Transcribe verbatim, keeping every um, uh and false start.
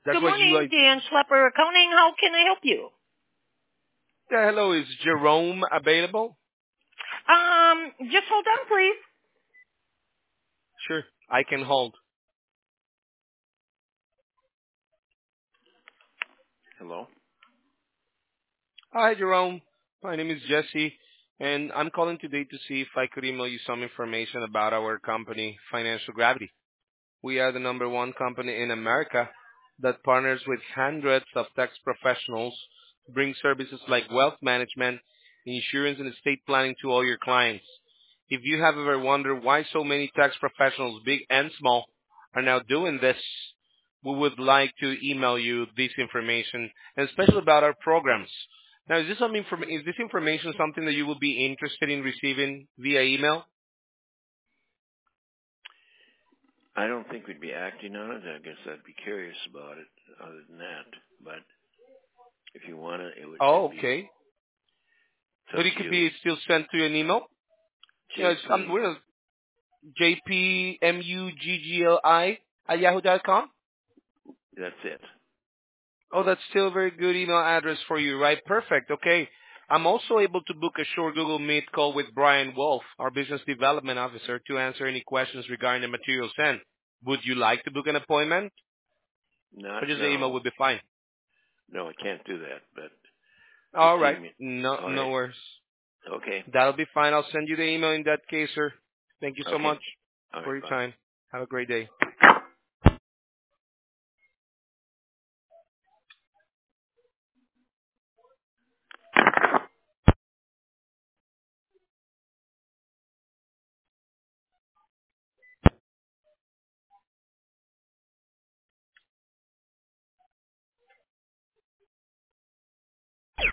That's Good what you morning, like. Dan Schlepper Accounting. How can I help you? Yeah, hello, is Jerome available? Um, just hold on, please. Sure, I can hold. Hello? Hi, Jerome. My name is Jesse, and I'm calling today to see if I could email you some information about our company, Financial Gravity. We are the number one company in America that partners with hundreds of tax professionals, bring services like wealth management, insurance, and estate planning to all your clients. If you have ever wondered why so many tax professionals, big and small, are now doing this, we would like to email you this information, and especially about our programs. Now, is this some inform- is this information something that you will be interested in receiving via email? I don't think we'd be acting on it. I guess I'd be curious about it other than that. But if you want to, it would Oh, it'd be okay. it's up But it to could you. be still sent to an email. Yeah, it's, um, J P, we're J P M U G G L I at yahoo dot com. that's it. Oh, that's still a very good email address for you, right? Perfect. Okay. I'm also able to book a short Google Meet call with Brian Wolf, our business development officer, to answer any questions regarding the material sent. Would you like to book an appointment? Not Or just the email now. would be fine. No, I can't do that. But just All right. email. No, All no right. worries. Okay. That'll be fine. I'll send you the email in that case, sir. Thank you so Okay. much All for right. your Bye. time. Have a great day.